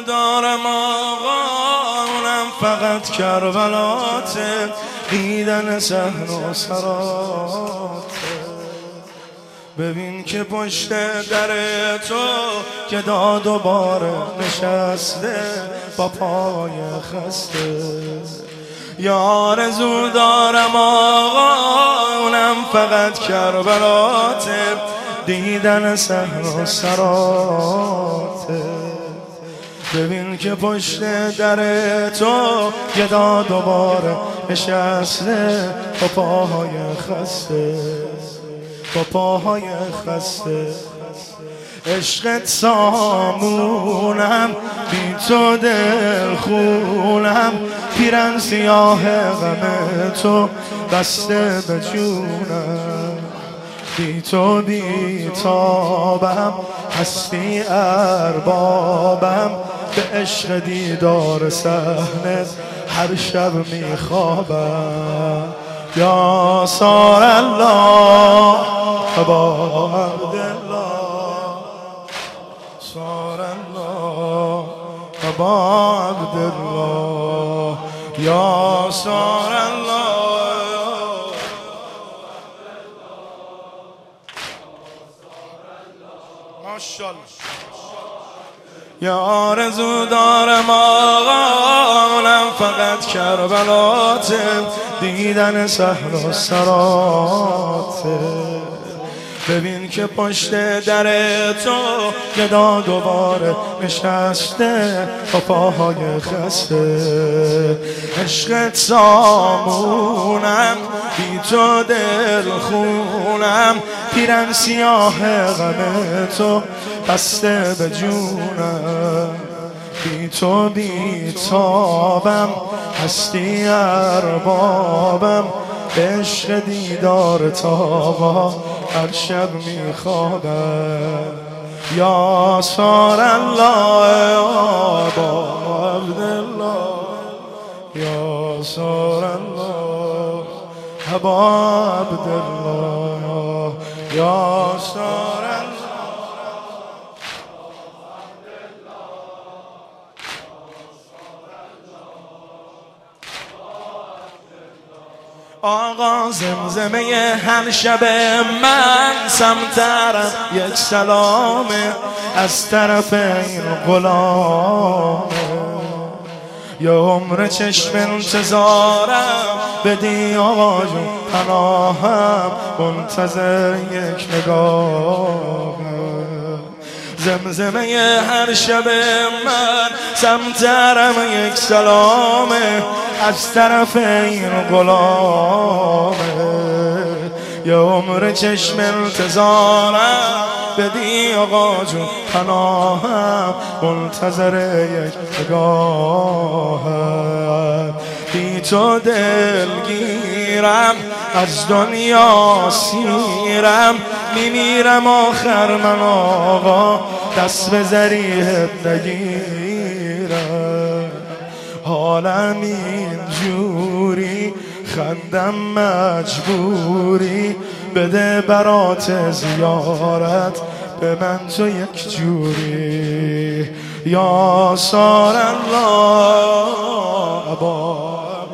دارم آقا، اونم فقط کربلاته، دیدن صحن و سراته. ببین که پشت در تو که داد و باره نشسته با پای خسته. یا آرزو دارم آقا، اونم فقط کربلاته، دیدن صحن و سراته. ببین که پشت در تو یه داد و باره نشسته با پاهای خسته، با پاهای خسته. عشقت سامونم، بی تو دل خونم، پیرن سیاه غم تو بسته به جونم. بی تو بی تابم، هستی اربابم، به عشق دیدار صحنت هر شب میخوابم. یا سار الله با عبدالله، سار الله با عبدالله، یا سار الله. ماشاءالله. یا آرزو دارم آقا، اونم فقط کربلاته، دیدن صحن و سراته. ببین که پشت در تو گدا دوباره نشسته با پاهای خسته. عشقت سامونم، بی تو دل خونم، پیرن سیاه غم تو بسته به جونم. بی تو بی تابم، هستی اربابم، عشق دیدار تابا هر شب میخوابم. یا سار الله با عبدالله، یا سار الله با عبدالله، یا سار الله. آقا زمزمه هر شب من سمترم، یک سلامه از طرف این غلامه. یا عمر چشم انتظارم، بدی آقا جون پناهم، منتظر یک نگاهم. زمزمه هر شب من سمترم، یک سلامه از طرف این غلامه. یا عمر چشم انتظارم، بدی آقا جون پناهم، منتظر یک نگاهم. بی تو دلگیرم، از دنیا سیرم، میمیرم آخر من آقا، دست به ذریحت نگیرم. حالم اینجوری، خندم مجبوری، بده برات زیارت به من تو یک جوری. یا سار الله با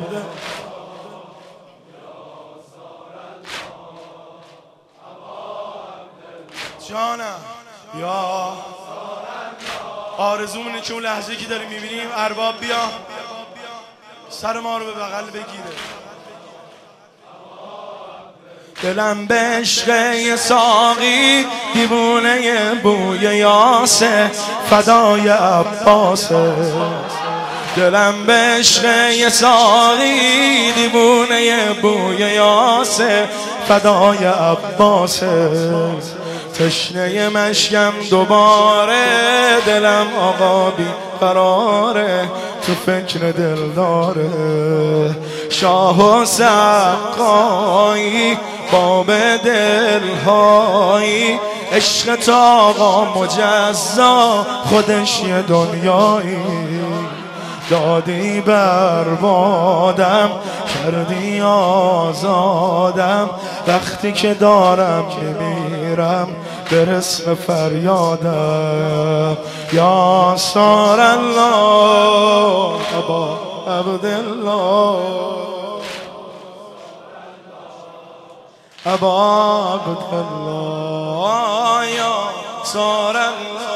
جانم. یا آرزومونه که اون لحظه که داریم میبینیم ارباب بیا سر ما رو به بغل بگیره. دلم به عشق یه ساقی، دیوونه بوی یاسه، فدای عباسه. دلم به عشق یه ساقی، دیوونه بوی یاسه، فدای عباسه. تشنه مشکم دوباره، دلم آقا بی قراره، تو فکر دل داره. شاه و سقایی، باب دلهایی، عشق تا آقا مجزا، خودش یه دنیایی. دادی بربادم، کردی آزادم، وقتی که دارم که میرم برس به فریادم یا سار الله ابا عبدالله ابا عبدالله یا سار الله